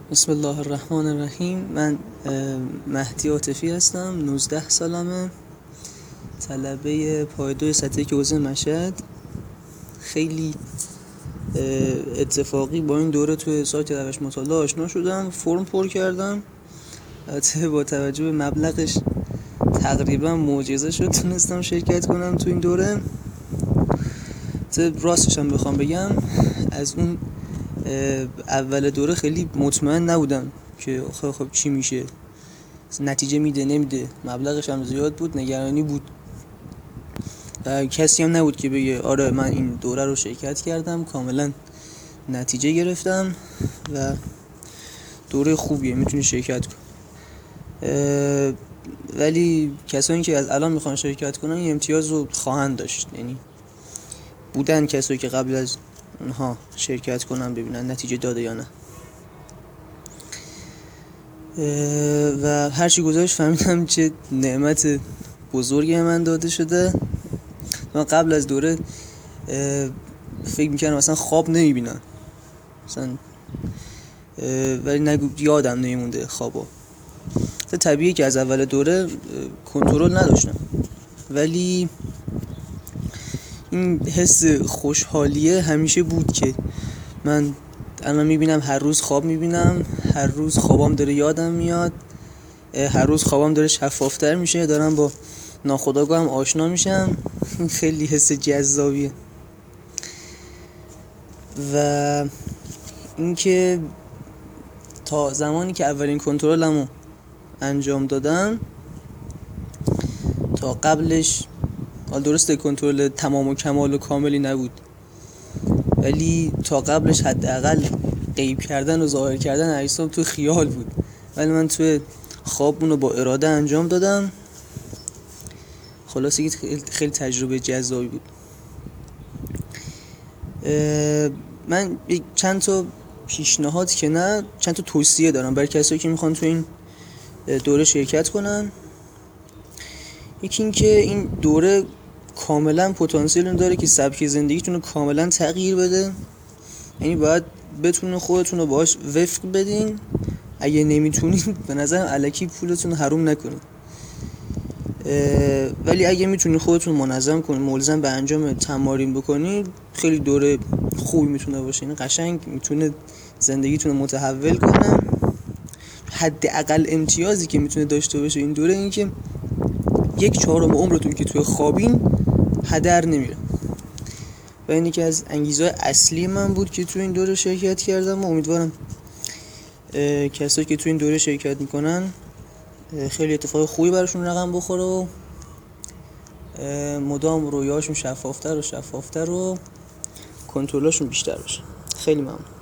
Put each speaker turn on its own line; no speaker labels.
بسم الله الرحمن الرحیم. من مهدی عاطفی هستم، 19 سالمه، طلبه پایه 2 سطح حوزه مشهد. خیلی اتفاقی با این دوره توی سایت روش مطالعه آشنا شدم، فرم پر کردم. البته با توجه به مبلغش تقریبا معجزه شد تونستم شرکت کنم تو این دوره. راستش هم بخوام بگم از اون اول دوره خیلی مطمئن نبودم که خب چی میشه، نتیجه میده نمیده، مبلغش هم زیاد بود، نگرانی بود. کسی هم نبود که بگه آره من این دوره رو شرکت کردم، کاملا نتیجه گرفتم و دوره خوبیه، میتونی شرکت کن. ولی کسایی که از الان میخوان شرکت کنن این امتیاز رو خواهند داشت، یعنی بودن کسایی که قبل از اونها شرکت کنن ببینن نتیجه داده یا نه. و هرچی گذاشت فهمیدم چه نعمت بزرگی من داده شده. من قبل از دوره فکر میکردم مثلا خواب نمیبینم مثلا، ولی یادم نمیمونده خوابا. طبیعیه که از اول دوره کنترل نداشتم، ولی این حس خوشحالیه همیشه بود که من الان میبینم هر روز خواب میبینم، هر روز خوابام داره یادم میاد، هر روز خوابام داره شفافتر میشه، دارم با ناخودآگاهم آشنا میشم. خیلی حس جذابیه. و اینکه تا زمانی که اولین کنترلمو انجام دادم، تا قبلش درسته کنترل تمام و کمال و کاملی نبود، ولی تا قبلش حداقل غیب کردن و ظاهر کردن اجسام تو خیال بود، ولی من تو خواب اونو با اراده انجام دادم. خلاصه خیلی تجربه جذابی بود. من چند تا پیشنهاد که نه، چند تا توصیه دارم برای کسایی که میخوان تو این دوره شرکت کنن. یکی این که این دوره کاملا پتانسیل داره که سبک زندگیتون رو کاملا تغییر بده، یعنی باید بتونین خودتون رو باهاش وفق بدین. اگه نمیتونین به نظرم الکی پولتون حروم نکنین، ولی اگه میتونین خودتون منظم کنین، ملزم به انجام تمارین بکنین، خیلی دوره خوبی میتونه باشه. این قشنگ میتونه زندگیتون رو متحول کنه. حداقل امتیازی که میتونه داشته باشه این دوره این که 1/4 عمرتون که توی خوابین هدر نمیره. و این یکی از انگیزه‌های اصلی من بود که توی این دوره شرکت کردم و امیدوارم کسایی که توی این دوره شرکت میکنن خیلی اتفاق خوبی براشون رقم بخوره و مدام رویاهاشون شفافتر و کنترلشون بیشتر بشه. خیلی ممنون.